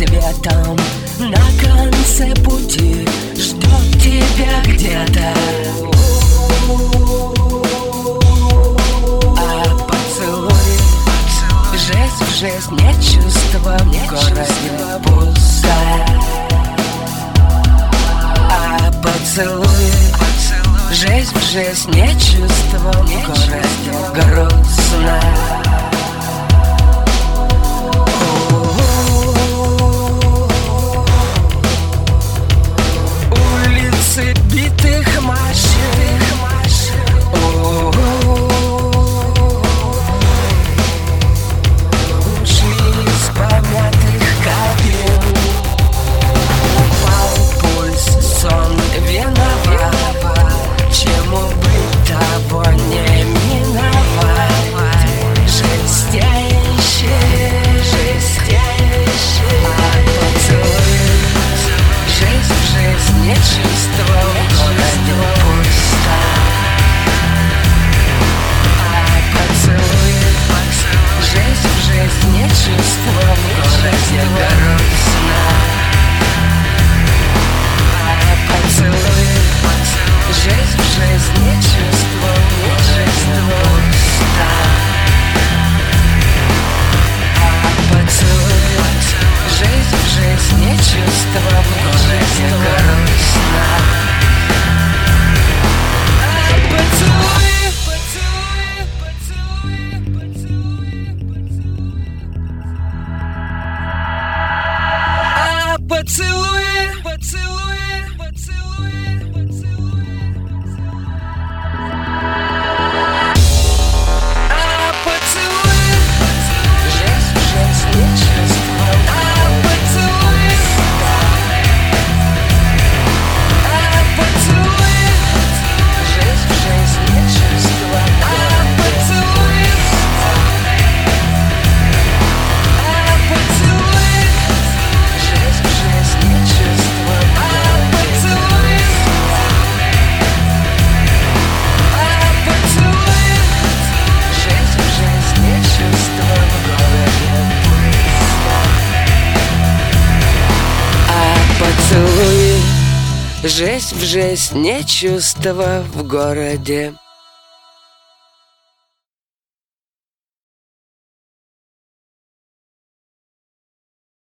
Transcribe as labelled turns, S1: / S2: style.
S1: светом на конце пути ждет тебя где-то. А поцелуй жесть в жесть, нет чувства в городе пусто. А поцелуй жесть в жесть, нет чувства в городе грустно. Улицы битых машин, ушли из помятых кабин. Упал пульс, сон виноват, чему быть того не миновать. Жестящий, а поцелуй жесть в жесть, нет чувства в городе пусто. А поцелуй жесть в жесть, нет чувства в городе грустно. А поцелуй жесть в жесть, нет чувства в городе пусто. А поцелуй жесть в жесть, нет чувства в городе грустно. А поцелуй, а поцелуй, жесть в жесть, нет чувства. А поцелуй, жесть в жесть, нет чувства. А поцелуй, жесть в жесть, нет чувства. А поцелуй, жесть в жесть, нет чувства в городе пусто. А поцелуй жесть в жесть, нет чувства в городе